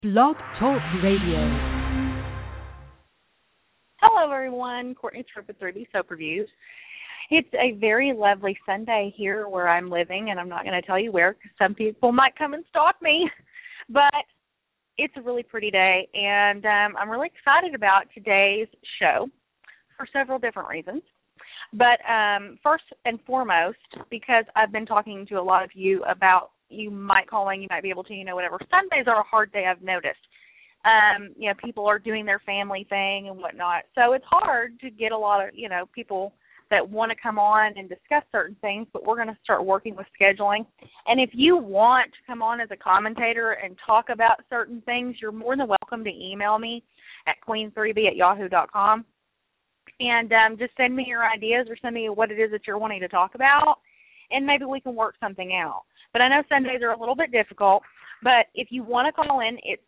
Blog Talk Radio. Hello, everyone. Courtney Tripp with 3B Soap Reviews. It's a very lovely Sunday here where I'm living, and I'm not going to tell you where because some people might come and stalk me. But it's a really pretty day, and I'm really excited about today's show for several different reasons. But first and foremost, because I've been talking to a lot of you about you might call in, you might be able to, whatever. Sundays are a hard day, I've noticed. People are doing their family thing and whatnot. So it's hard to get a lot of, people that want to come on and discuss certain things, but we're going to start working with scheduling. And if you want to come on as a commentator and talk about certain things, you're more than welcome to email me at queen3b@yahoo.com. And just send me your ideas or send me what it is that you're wanting to talk about, and maybe we can work something out. But I know Sundays are a little bit difficult, but if you want to call in, it's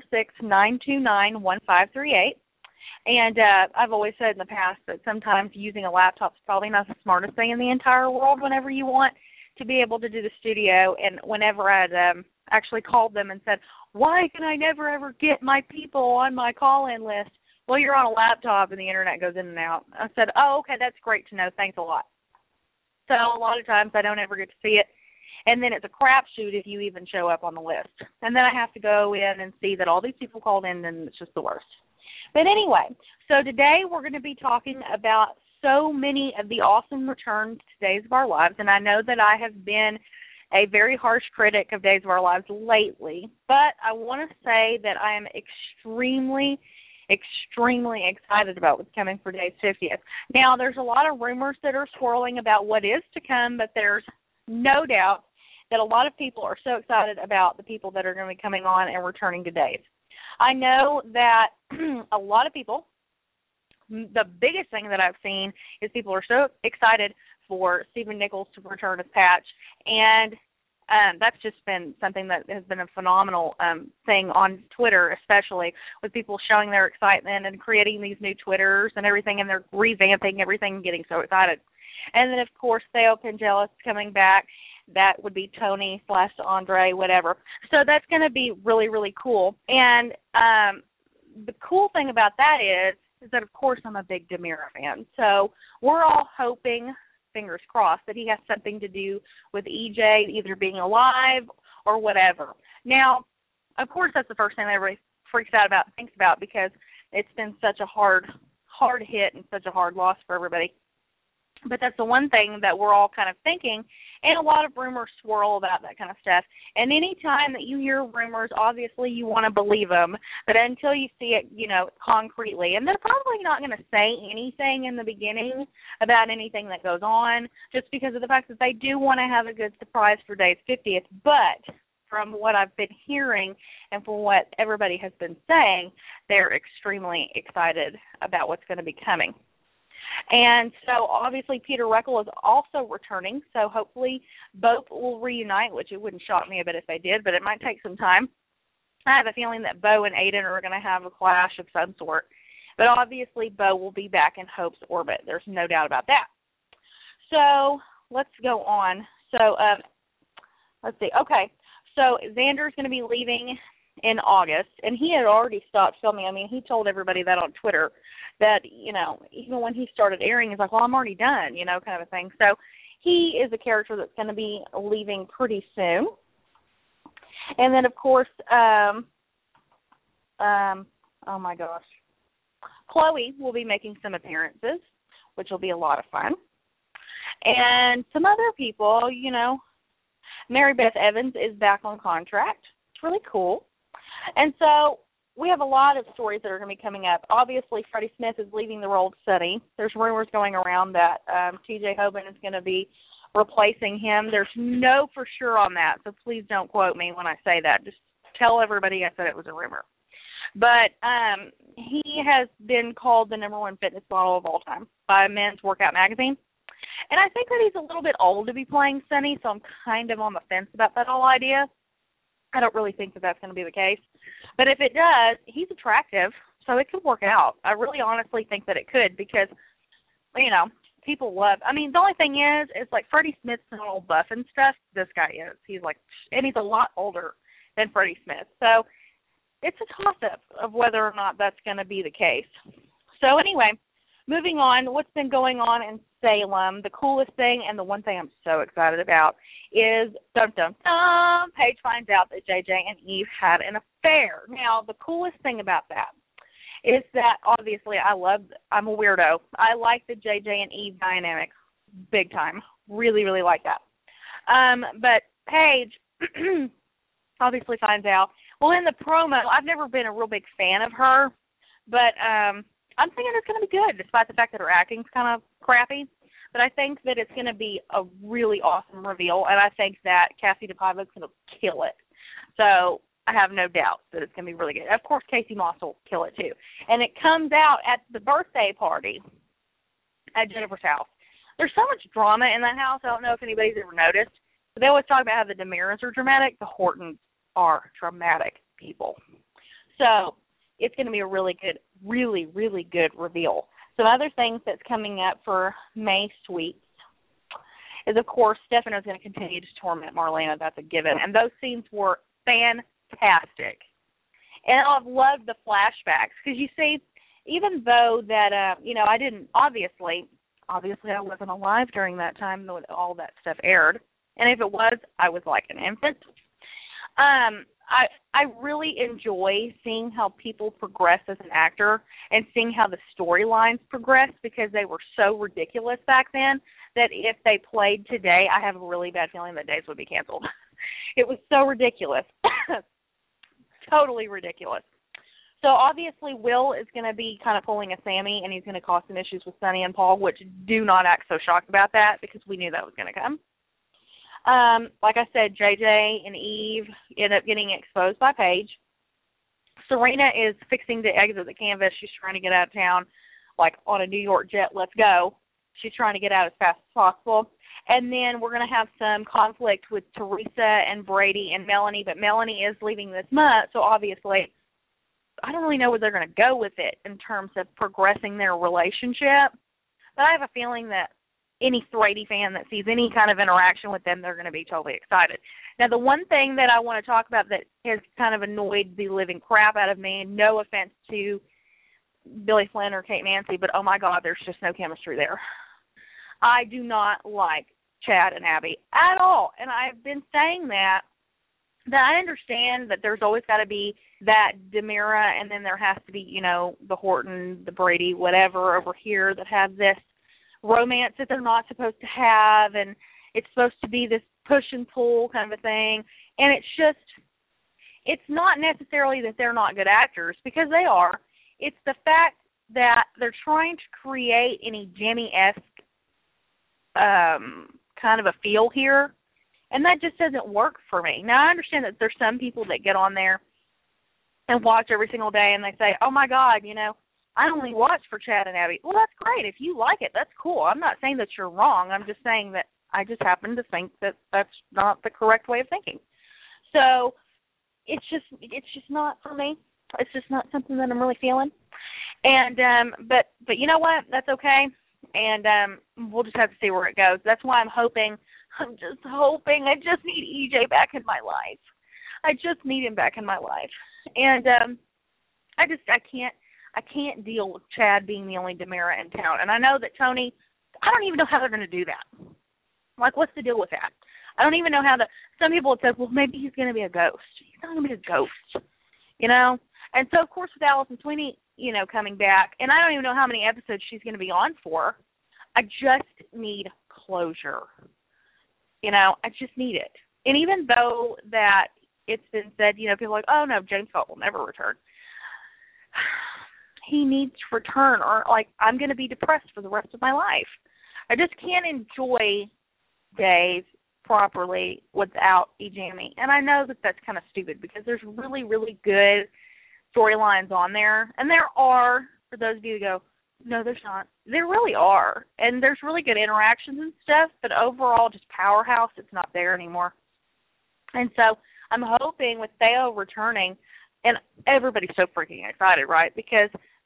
646-929-1538. And I've always said in the past that sometimes using a laptop is probably not the smartest thing in the entire world whenever you want to be able to do the studio. And whenever I'd actually called them and said, why can I never, ever get my people on my call-in list? Well, you're on a laptop and the Internet goes in and out. I said, oh, okay, that's great to know. Thanks a lot. So a lot of times I don't ever get to see it. And then it's a crapshoot if you even show up on the list. And then I have to go in and see that all these people called in, and it's just the worst. But anyway, so today we're going to be talking about so many of the awesome returns to Days of Our Lives. And I know that I have been a very harsh critic of Days of Our Lives lately. But I want to say that I am extremely excited about what's coming for Days 50th. Now, there's a lot of rumors that are swirling about what is to come, but there's no doubt that a lot of people are so excited about the people that are going to be coming on and returning to Days. I know that a lot of people, the biggest thing that I've seen is people are so excited for Stephen Nichols to return as Patch, and that's just been something that has been a phenomenal thing on Twitter, especially with people showing their excitement and creating these new Twitters and everything, and they're revamping everything and getting so excited. And then, of course, Theo Pangelis coming back. That would be Tony/Andre, whatever. So that's going to be really, really cool. And the cool thing about that is that, of course, I'm a big Demira fan. So we're all hoping, fingers crossed, that he has something to do with EJ either being alive or whatever. Now, of course, that's the first thing that everybody freaks out about, thinks about, because it's been such a hard hit and such a hard loss for everybody. But that's the one thing that we're all kind of thinking, and a lot of rumors swirl about that kind of stuff. And any time that you hear rumors, obviously you want to believe them, but until you see it, concretely. And they're probably not going to say anything in the beginning about anything that goes on, just because of the fact that they do want to have a good surprise for Days 50th. But from what I've been hearing and from what everybody has been saying, they're extremely excited about what's going to be coming. And so, obviously, Peter Reckle is also returning, so hopefully both will reunite, which it wouldn't shock me a bit if they did, but it might take some time. I have a feeling that Bo and Aiden are going to have a clash of some sort, but obviously Bo will be back in Hope's orbit. There's no doubt about that. So, let's go on. So, let's see. Okay, so Xander's going to be leaving in August, and he had already stopped filming. I mean, he told everybody that on Twitter, that, even when he started airing, he's like, well, I'm already done, kind of a thing. So he is a character that's going to be leaving pretty soon. And then, of course, oh, my gosh, Chloe will be making some appearances, which will be a lot of fun. And some other people, Mary Beth Evans is back on contract. It's really cool. And so we have a lot of stories that are going to be coming up. Obviously, Freddie Smith is leaving the role of Sonny. There's rumors going around that T.J. Hoban is going to be replacing him. There's no for sure on that, so please don't quote me when I say that. Just tell everybody I said it was a rumor. But he has been called the #1 fitness model of all time by Men's Workout Magazine. And I think that he's a little bit old to be playing Sonny, so I'm kind of on the fence about that whole idea. I don't really think that that's going to be the case. But if it does, he's attractive, so it could work out. I really honestly think that it could because, people love. I mean, the only thing is like Freddie Smith's an old buff and stuff. This guy is. He's like, and he's a lot older than Freddie Smith. So it's a toss-up of whether or not that's going to be the case. So anyway, moving on, what's been going on in Salem, the coolest thing and the one thing I'm so excited about is, Paige finds out that JJ and Eve had an affair. Now, the coolest thing about that is that, obviously, I'm a weirdo. I like the JJ and Eve dynamic big time. Really, really like that. But Paige obviously finds out. Well, in the promo, I've never been a real big fan of her, but I'm thinking it's going to be good, despite the fact that her acting's kind of crappy. But I think that it's going to be a really awesome reveal, and I think that Cassie DePaiva's going to kill it. So I have no doubt that it's going to be really good. Of course, Casey Moss will kill it, too. And it comes out at the birthday party at Jennifer's house. There's so much drama in that house. I don't know if anybody's ever noticed. But they always talk about how the DeMiras are dramatic. The Hortons are dramatic people. So it's going to be a really good, really, really good reveal. Some other things that's coming up for May Sweets is, of course, Stefano's going to continue to torment Marlena. That's a given. And those scenes were fantastic. And I've loved the flashbacks because, you see, even though that, I didn't, obviously I wasn't alive during that time when all that stuff aired. And if it was, I was like an infant. I really enjoy seeing how people progress as an actor and seeing how the storylines progress because they were so ridiculous back then that if they played today, I have a really bad feeling that days would be canceled. It was so ridiculous. Totally ridiculous. So obviously Will is going to be kind of pulling a Sammy, and he's going to cause some issues with Sonny and Paul, which do not act so shocked about that because we knew that was going to come. Like I said, JJ and Eve end up getting exposed by Paige. Serena is fixing to exit the canvas. She's trying to get out of town, like on a New York jet, let's go. She's trying to get out as fast as possible. And then we're going to have some conflict with Teresa and Brady and Melanie, but Melanie is leaving this month, so obviously I don't really know where they're going to go with it in terms of progressing their relationship. But I have a feeling that any Brady fan that sees any kind of interaction with them, they're going to be totally excited. Now, the one thing that I want to talk about that has kind of annoyed the living crap out of me, and no offense to Billy Flynn or Kate Mansi, but oh my God, there's just no chemistry there. I do not like Chad and Abby at all, and I've been saying that I understand that there's always got to be that DeMira, and then there has to be, the Horton, the Brady, whatever over here that have this romance that they're not supposed to have, and it's supposed to be this push and pull kind of a thing. And it's not necessarily that they're not good actors, because they are. It's the fact that they're trying to create any Jimmy-esque kind of a feel here, and that just doesn't work for me. Now, I understand that there's some people that get on there and watch every single day, and they say, oh my God, I only watch for Chad and Abby. Well, that's great. If you like it, that's cool. I'm not saying that you're wrong. I'm just saying that I just happen to think that that's not the correct way of thinking. So it's just not for me. It's just not something that I'm really feeling. And but you know what? That's okay. And we'll just have to see where it goes. That's why I'm just hoping. I just need EJ back in my life. I just need him back in my life. And I can't deal with Chad being the only DeMira in town. And I know that Tony, I don't even know how they're going to do that. Like, what's the deal with that? I don't even know how some people have said, well, maybe he's going to be a ghost. He's not going to be a ghost, And so, of course, with Allison Sweeney, coming back, and I don't even know how many episodes she's going to be on for, I just need closure. I just need it. And even though that it's been said, people are like, oh, no, James Scott will never return. He needs to return, or, I'm going to be depressed for the rest of my life. I just can't enjoy days properly without EJamie. And I know that that's kind of stupid because there's really, really good storylines on there. And there are, for those of you who go, no, there's not. There really are. And there's really good interactions and stuff, but overall, just Powerhouse, it's not there anymore. And so I'm hoping with Theo returning, and everybody's so freaking excited, right? Because,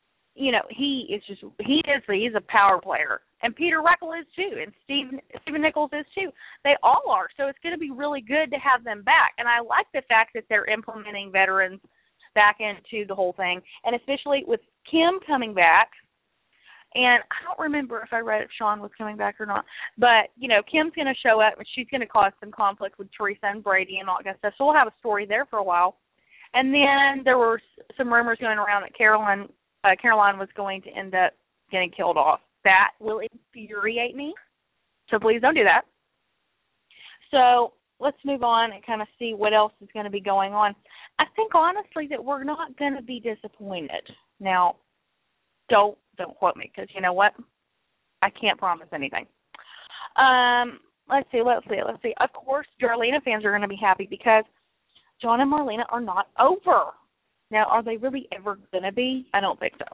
he's a power player. And Peter Reckle is too, and Stephen Nichols is too. They all are. So it's going to be really good to have them back. And I like the fact that they're implementing veterans back into the whole thing, and especially with Kim coming back. And I don't remember if I read if Sean was coming back or not. But, Kim's going to show up, and she's going to cause some conflict with Teresa and Brady and all that kind of stuff. So we'll have a story there for a while. And then there were some rumors going around that Caroline was going to end up getting killed off. That will infuriate me. So please don't do that. So let's move on and kind of see what else is going to be going on. I think, honestly, that we're not going to be disappointed. Now, don't quote me, because you know what? I can't promise anything. Let's see. Of course, Darlena fans are going to be happy because John and Marlena are not over. Now, are they really ever going to be? I don't think so.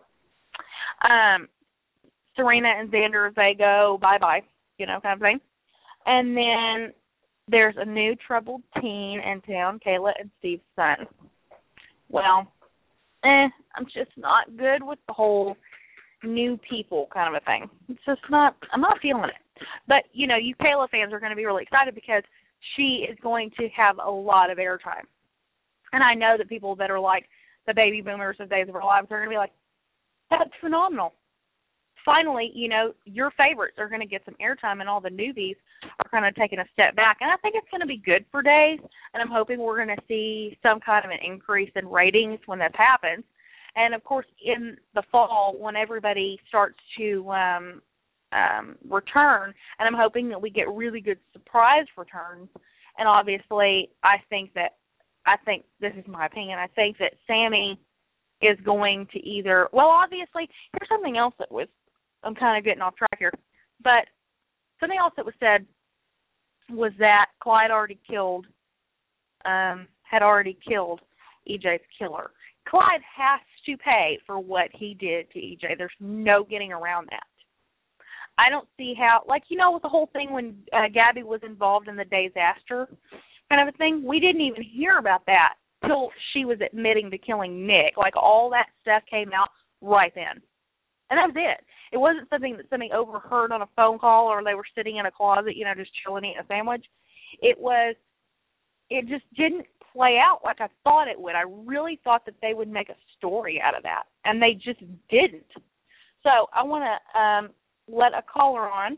Serena and Xander, they go bye-bye, kind of thing. And then there's a new troubled teen in town, Kayla and Steve's son. Well, I'm just not good with the whole new people kind of a thing. It's just not, I'm not feeling it. But, you Kayla fans are going to be really excited because she is going to have a lot of airtime. And I know that people that are like the baby boomers of Days of Our Lives are going to be like, that's phenomenal. Finally, your favorites are going to get some airtime, and all the newbies are kind of taking a step back. And I think it's going to be good for Days, and I'm hoping we're going to see some kind of an increase in ratings when this happens. And, of course, in the fall, when everybody starts to return, and I'm hoping that we get really good surprise returns. And obviously, I think this is my opinion, I think that Sammy is going to either, well, obviously, here's something else that was, I'm kind of getting off track here, but something else that was said was that Clyde had already killed EJ's killer. Clyde has to pay for what he did to EJ. There's no getting around that. I don't see how, with the whole thing when Gabby was involved in the Days After kind of a thing, we didn't even hear about that till she was admitting to killing Nick. All that stuff came out right then. And that was it. It wasn't something that somebody overheard on a phone call or they were sitting in a closet, just chilling eating a sandwich. It just didn't play out like I thought it would. I really thought that they would make a story out of that, and they just didn't. So I want to let a caller on,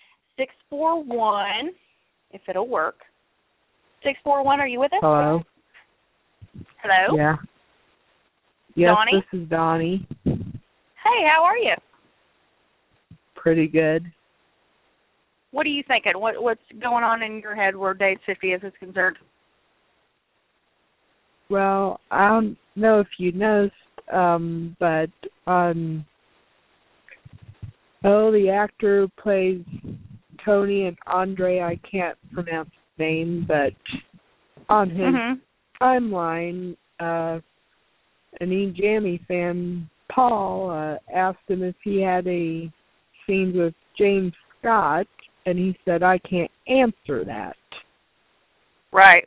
641, if it'll work. 641, are you with us? Hello. Hello? Yeah. Yes, Donnie? This is Donnie. Hey, how are you? Pretty good. What are you thinking? What's going on in your head where Days 50 is concerned? Well, I don't know if you noticed, but the actor who plays Tony and Andre, I can't pronounce his name, but on his timeline, an eJammy fan, Paul, asked him if he had a scene with James Scott, and he said, I can't answer that. Right.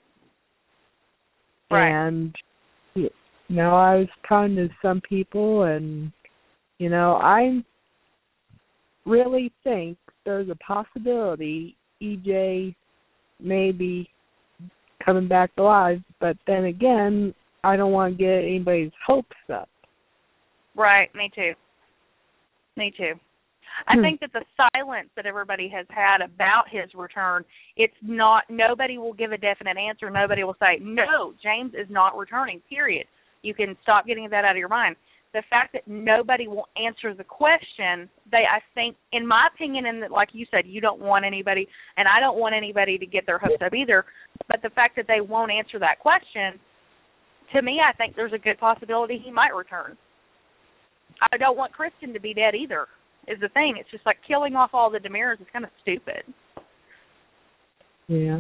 And, I was talking to some people, and, I really think there's a possibility EJ may be coming back alive, but then again, I don't want to get anybody's hopes up. Right, me too. I think that the silence that everybody has had about his return, nobody will give a definite answer. Nobody will say, no, James is not returning, period. You can stop getting that out of your mind. The fact that nobody will answer the question, I think, in my opinion, and that, like you said, you don't want anybody, and I don't want anybody to get their hopes up either, but the fact that they won't answer that question, to me, I think there's a good possibility he might return. I don't want Kristen to be dead either, is the thing. It's just like killing off all the DeMeras is kind of stupid. Yeah.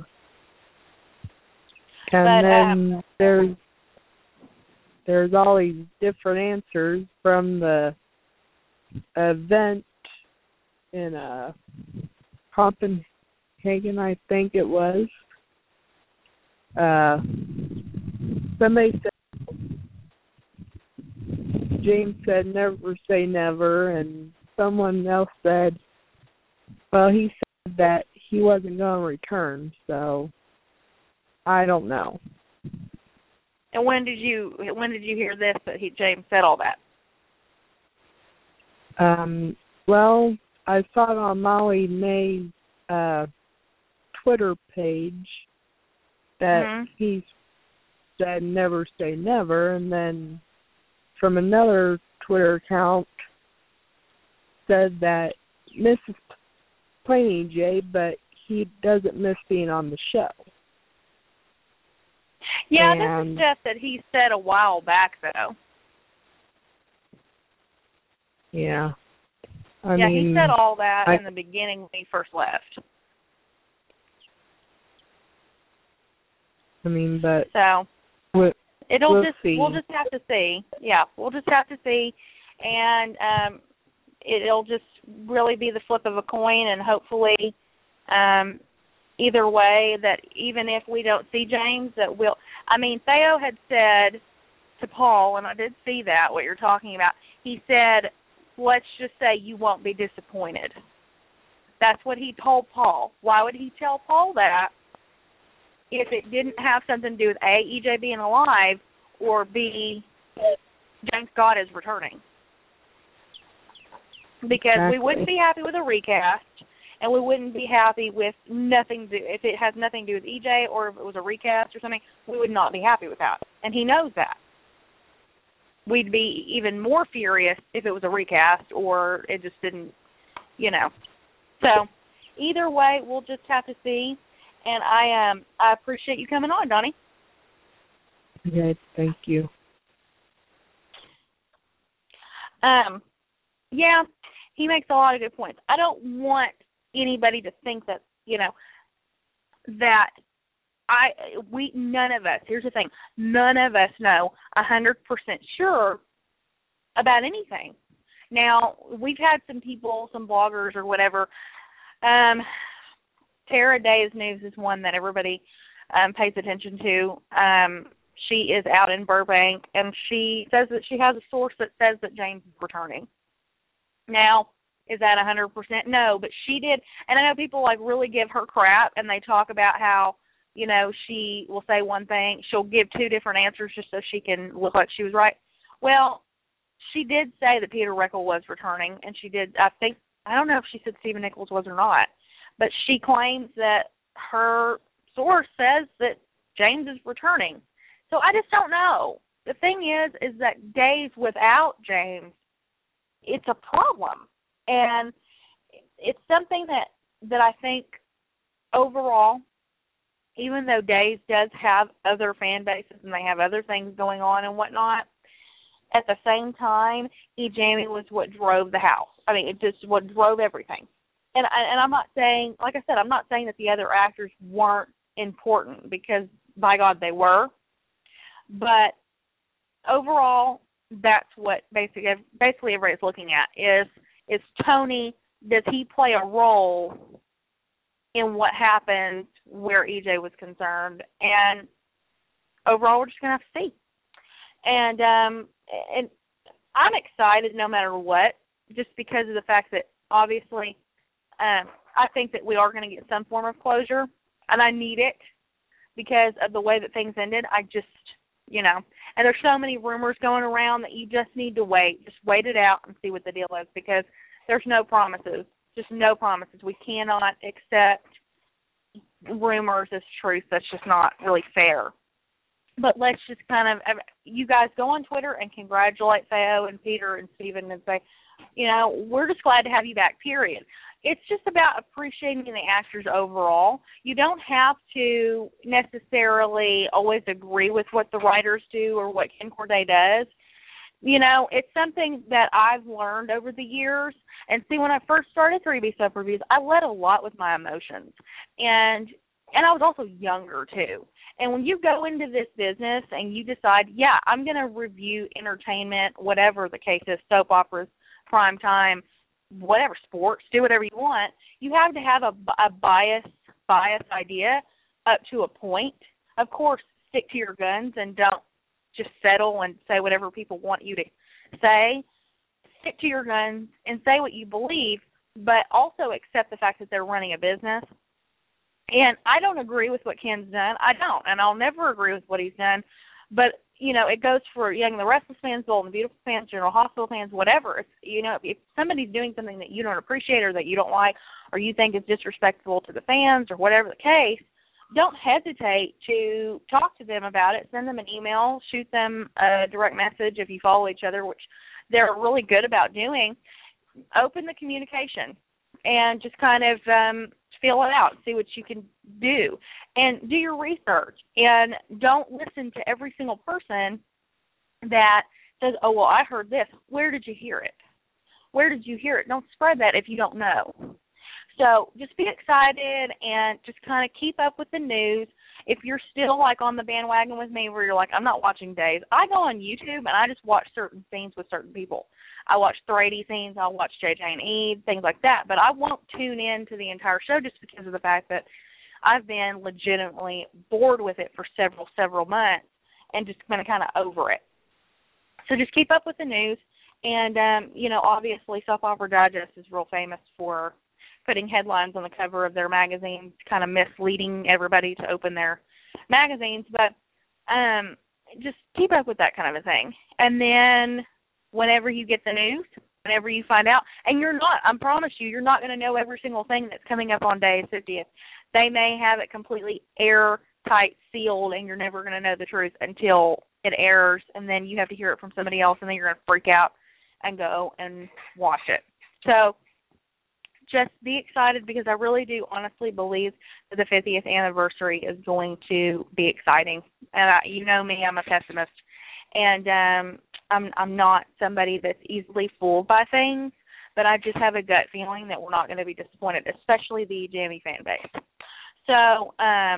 And then there's all these different answers from the event in Copenhagen, I think it was. Somebody said, James said never say never, and someone else said, well, he said that he wasn't going to return, so I don't know. And when did you hear this, that James said all that? Well, I saw it on Molly May's Twitter page that he said never say never, and then from another Twitter account said that misses playing EJ, but he doesn't miss being on the show. Yeah, this is stuff that he said a while back, though. Yeah. I mean, he said all that in the beginning when he first left. I mean, but so we'll just have to see. Yeah, we'll just have to see, and it'll just really be the flip of a coin, and hopefully, either way, that even if we don't see James, that we'll. I mean, Theo had said to Paul, and I did see that what you're talking about. He said, "Let's just say you won't be disappointed." That's what he told Paul. Why would he tell Paul that if it didn't have something to do with A, EJ being alive, or B, James Scott is returning? Because we wouldn't be happy with a recast, and we wouldn't be happy with nothing to do, if it has nothing to do with EJ or if it was a recast or something, we would not be happy with that. And he knows that. We'd be even more furious if it was a recast or it just didn't, So either way, we'll just have to see. And I appreciate you coming on, Donnie. Okay, thank you. Yeah, he makes a lot of good points. I don't want anybody to think that, that none of us, here's the thing, none of us know 100% sure about anything. Now, we've had some people, some bloggers or whatever. Tara Days News is one that everybody pays attention to. She is out in Burbank, and she says that she has a source that says that James is returning. Now, is that 100%? No, but she did. And I know people, really give her crap, and they talk about how, she will say one thing. She'll give two different answers just so she can look like she was right. Well, she did say that Peter Reckle was returning, and she did, I don't know if she said Stephen Nichols was or not, but she claims that her source says that James is returning. So I just don't know. The thing is that days without James, it's a problem. And it's something that I think overall, even though Days does have other fan bases and they have other things going on and whatnot, at the same time, E-Jamie was what drove the house. I mean, it just what drove everything. And I'm not saying, like I said, I'm not saying that the other actors weren't important, because, by God, they were. But overall, that's what basically everybody's looking at is Tony, does he play a role in what happened where EJ was concerned? And overall, we're just going to have to see. And I'm excited no matter what, just because of the fact that obviously I think that we are going to get some form of closure, and I need it because of the way that things ended. I just, and there's so many rumors going around that you just need to wait. Just wait it out and see what the deal is, because there's no promises, just no promises. We cannot accept rumors as truth. That's just not really fair. But let's just you guys go on Twitter and congratulate Theo and Peter and Stephen and say, we're just glad to have you back, period. It's just about appreciating the actors overall. You don't have to necessarily always agree with what the writers do or what Ken Corday does. It's something that I've learned over the years. And see, when I first started 3B Stuff Reviews, I led a lot with my emotions. And I was also younger, too. And when you go into this business and you decide, I'm going to review entertainment, whatever the case is, soap operas, prime time, whatever, sports, do whatever you want, you have to have a biased idea up to a point. Of course, stick to your guns and don't just settle and say whatever people want you to say. Stick to your guns and say what you believe, but also accept the fact that they're running a business. And I don't agree with what Ken's done. I don't, and I'll never agree with what he's done. But, you know, it goes for Young and the Restless fans, Bold and the Beautiful fans, General Hospital fans, whatever. It's, you know, if somebody's doing something that you don't appreciate or that you don't like or you think is disrespectful to the fans or whatever the case, don't hesitate to talk to them about it. Send them an email, shoot them a direct message if you follow each other, which they're really good about doing. Open the communication and just kind of feel it out, see what you can do, and do your research. And don't listen to every single person that says, oh, well, I heard this. Where did you hear it? Where did you hear it? Don't spread that if you don't know. So just be excited and just kind of keep up with the news. If you're still like on the bandwagon with me where you're like, I'm not watching days, I go on YouTube and I just watch certain scenes with certain people. I watch 380 scenes, I'll watch JJ and Eve, things like that. But I won't tune in to the entire show just because of the fact that I've been legitimately bored with it for several months and just kind of over it. So just keep up with the news. And, you know, obviously Soap Opera Digest is real famous for putting headlines on the cover of their magazines, kind of misleading everybody to open their magazines. But just keep up with that kind of a thing. And then whenever you get the news, whenever you find out, and I promise you're not going to know every single thing that's coming up on day 50th. They may have it completely airtight sealed, and you're never going to know the truth until it airs, and then you have to hear it from somebody else, and then you're going to freak out and go and watch it. So just be excited, because I really do honestly believe that the 50th anniversary is going to be exciting. And you know me, I'm a pessimist, and I'm not somebody that's easily fooled by things, but I just have a gut feeling that we're not going to be disappointed, especially the Jamie fan base. So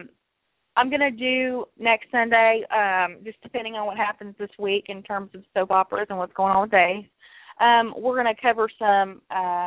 I'm going to do next Sunday, just depending on what happens this week in terms of soap operas and what's going on with days. We're going to cover some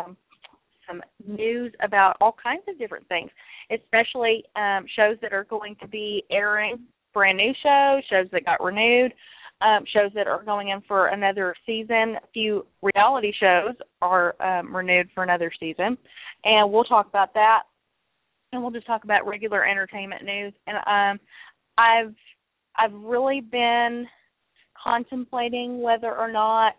news about all kinds of different things, especially shows that are going to be airing, brand new shows that got renewed, shows that are going in for another season. A few reality shows are renewed for another season, and we'll talk about that. And we'll just talk about regular entertainment news. And I've really been contemplating whether or not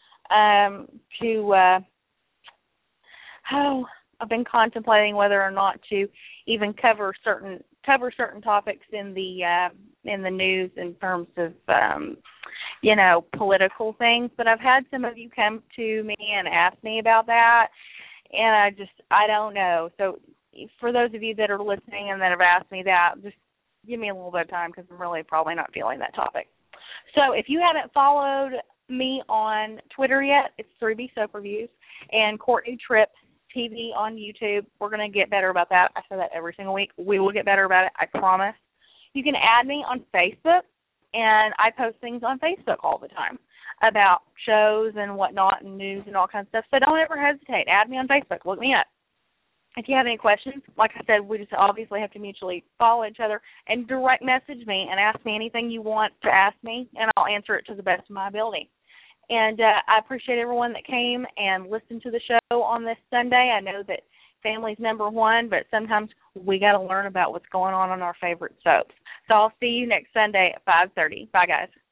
to even cover certain topics in the news in terms of political things. But I've had some of you come to me and ask me about that, and I don't know. So for those of you that are listening and that have asked me that, just give me a little bit of time, because I'm really probably not feeling that topic. So if you haven't followed me on Twitter yet, it's 3B Soap Reviews, and Courtney Tripp TV on YouTube. We're going to get better about that. I say that every single week. We will get better about it, I promise. You can add me on Facebook, and I post things on Facebook all the time about shows and whatnot and news and all kinds of stuff. So don't ever hesitate. Add me on Facebook. Look me up. If you have any questions, like I said, we just obviously have to mutually follow each other, and direct message me and ask me anything you want to ask me, and I'll answer it to the best of my ability. And I appreciate everyone that came and listened to the show on this Sunday. I know that family's number one, but sometimes we got to learn about what's going on our favorite soaps. So I'll see you next Sunday at 5:30. Bye, guys.